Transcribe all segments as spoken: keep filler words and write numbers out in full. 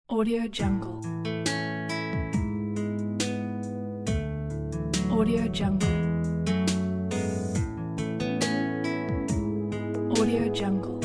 Audio Jungle. Audio Jungle. Audio Jungle.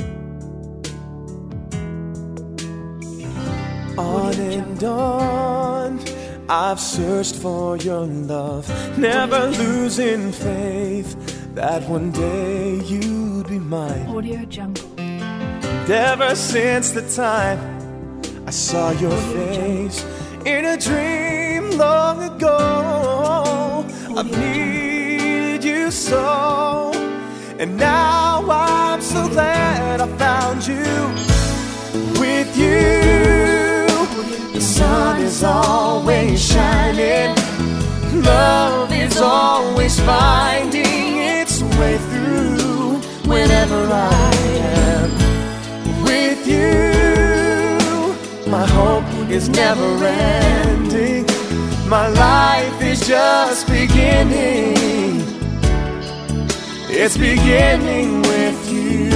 On and on, I've searched for your love, never losing faith that one day you'd be mine. Audio Jungle. And ever since the time I saw your face in a dream long ago, I've needed you so, and now I'm so glad I found you. With you, the sun is always shining, love is always finding its way through whenever I am. With you, my hope is never ending, my life is just beginning. It's beginning with you.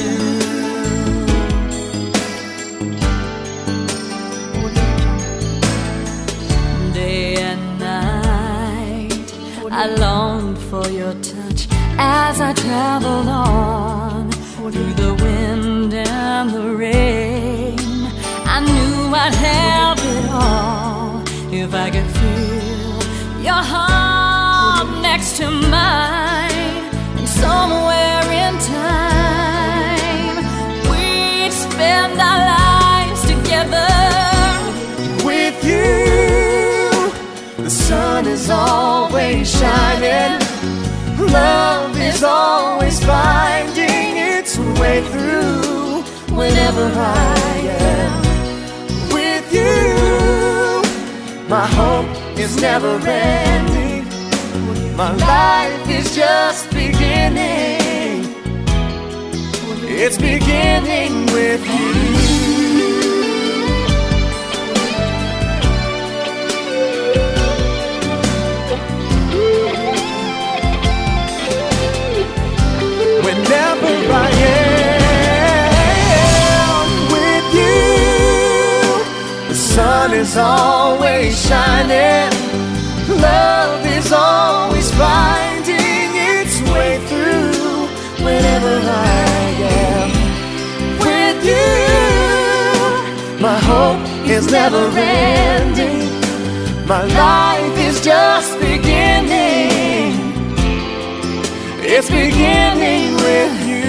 Day and night, I longed for your touch as I traveled on through the wind and the rain. I knew I'd have it all if I could feel your heart next to mine. And somewhere in time, we'd spend our lives together. With you, the sun is always shining, love is always finding its way through whenever I am. With you, my hope is never ending, my life is just beginning. It's beginning with you. Whenever I am with you, the sun is always shining, love is always finding its way through whenever I am. With you, my hope is never ending, my life is just beginning. It's beginning with you.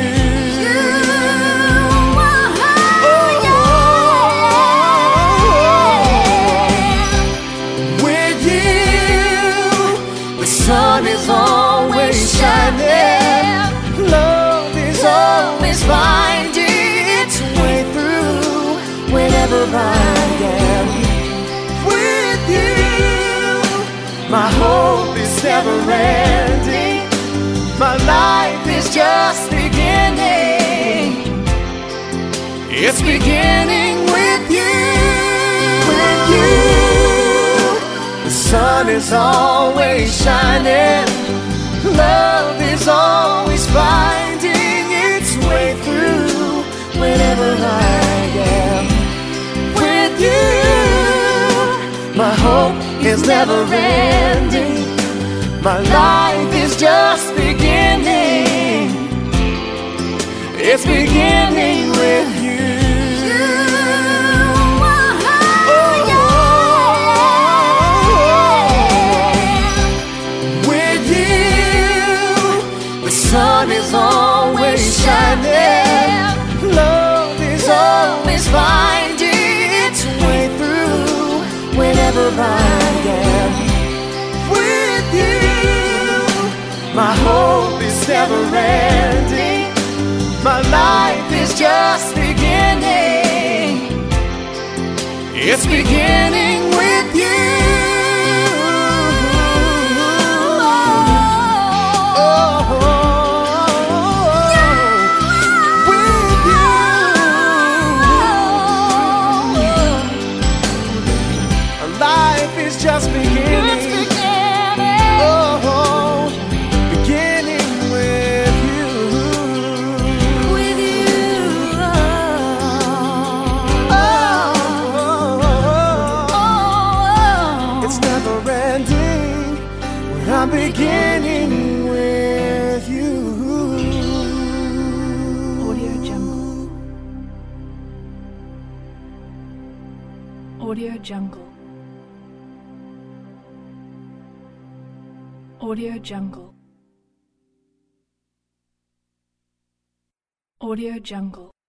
With you, the sun is always shining, love is always finding its way through whenever I am. With you, my hope is never ending, my life is just beginning. It's beginning with you. With you, the sun is always shining, love is always finding its way through whenever I am. With you, my hope is never ending, my life is just beginning. It's beginning with you. With you, the sun is always shining, love is always finding its way through whenever I am. My hope is never ending, my life is just beginning. It's beginning with you. Oh, with you, life is just beginning. Oh, beginning with you. With you. Oh, I'm beginning with you. Audio Jungle. Audio Jungle. Audio Jungle. Audio Jungle.